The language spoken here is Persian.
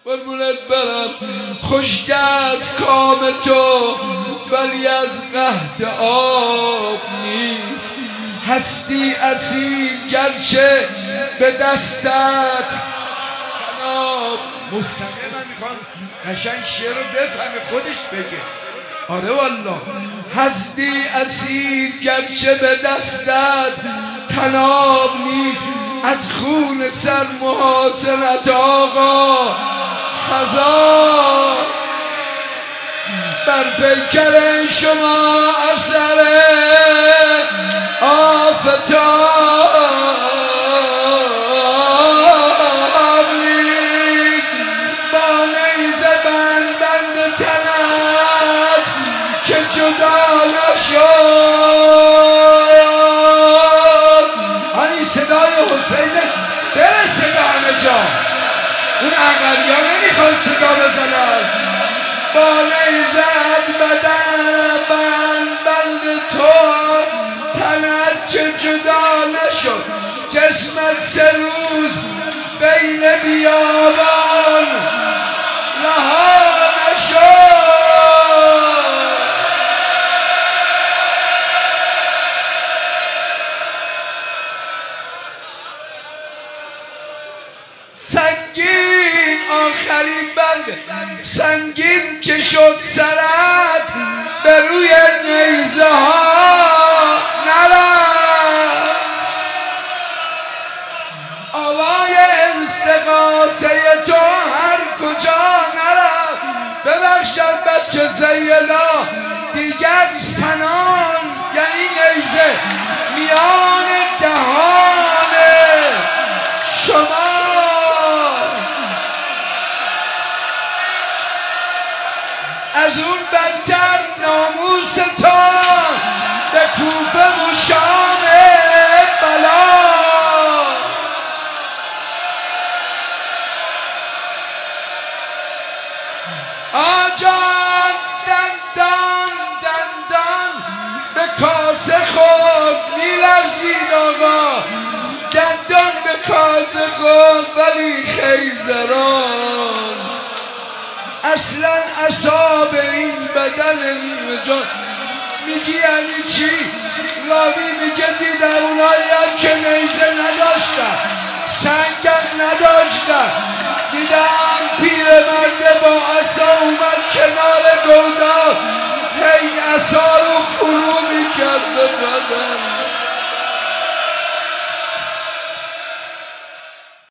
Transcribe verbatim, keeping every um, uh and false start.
قربونت برم. خشک از کام تو ولی از قحط آب نیست. هستی اسیر گرچه به دستت تناب. مستقیم من میخوام قشنگ شعر رو بفهمه خودش بگه. آره والله. هستی اسیر گرچه به دستت تناب نیست. از خون سر محاسنت آقا خزان. بر پیکر شما اثر آفتاب نیست. با نیزه بند بند تنت که جدا نشد. آنی صدای حسین برسه به همه جا. اون عقلی ها نمیخوان صدا بزنن. با نیزت بدن بند بند تو تنت که جدا نشد. جسمت سه روز بین بیابان رها نشد. سنگین آخرین بند سنگین که شد سرت به روی نیزه ها نرفت. آوای استغاثه تو هر کجا نرفت. ببخشد بچه زیلا دیگر سنان یعنی نیزه میان دهان شما. از اون بدتر ناموس تو به کوفه و شام بلا. آجان دندان دندان به کاسه خود میلرزید آقا. دندان به کاسه خود ولی خیزران. اصلا اصاب این بدن نیمه جان. میگی یعنی چی؟ راوی میگه دیدم اونایی هم که نیزه نداشتن سنگم نداشتن. دیدم پیرمرد با عصا اومد کنار گودال هی عصا رو